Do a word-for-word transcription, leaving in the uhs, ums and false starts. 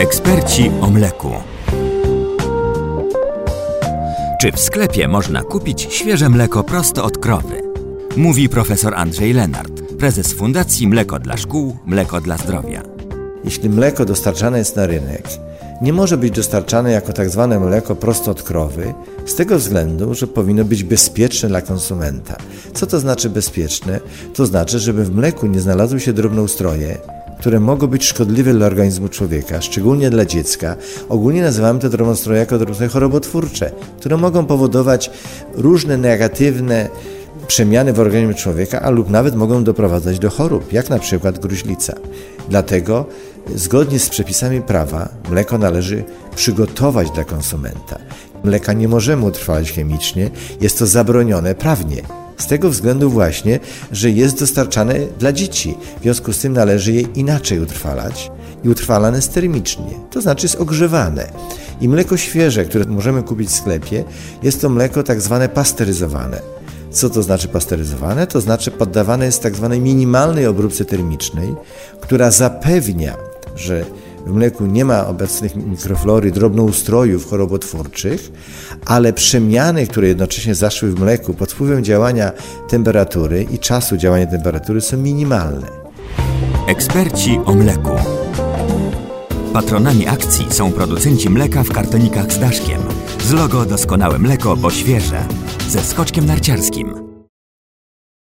Eksperci o mleku. Czy w sklepie można kupić świeże mleko prosto od krowy? Mówi profesor Andrzej Lenart, prezes Fundacji Mleko dla Szkół, Mleko dla Zdrowia. Jeśli mleko dostarczane jest na rynek, nie może być dostarczane jako tak zwane mleko prosto od krowy, z tego względu, że powinno być bezpieczne dla konsumenta. Co to znaczy bezpieczne? To znaczy, żeby w mleku nie znalazły się drobnoustroje, które mogą być szkodliwe dla organizmu człowieka, szczególnie dla dziecka. Ogólnie nazywamy te drobnoustroje jako drobnoustroje chorobotwórcze, które mogą powodować różne negatywne przemiany w organizmie człowieka, a lub nawet mogą doprowadzać do chorób, jak na przykład gruźlica. Dlatego zgodnie z przepisami prawa mleko należy przygotować dla konsumenta. Mleka nie możemy utrwalać chemicznie, jest to zabronione prawnie. Z tego względu właśnie, że jest dostarczane dla dzieci. W związku z tym należy je inaczej utrwalać i utrwalane jest termicznie, to znaczy jest ogrzewane. I mleko świeże, które możemy kupić w sklepie, jest to mleko tak zwane pasteryzowane. Co to znaczy pasteryzowane? To znaczy poddawane jest tak zwanej minimalnej obróbce termicznej, która zapewnia, że w mleku nie ma obecnych mikroflory, drobnoustrojów chorobotwórczych, ale przemiany, które jednocześnie zaszły w mleku pod wpływem działania temperatury i czasu działania temperatury są minimalne. Eksperci o mleku. Patronami akcji są producenci mleka w kartonikach z daszkiem. Z logo Doskonałe mleko, bo świeże. Ze skoczkiem narciarskim.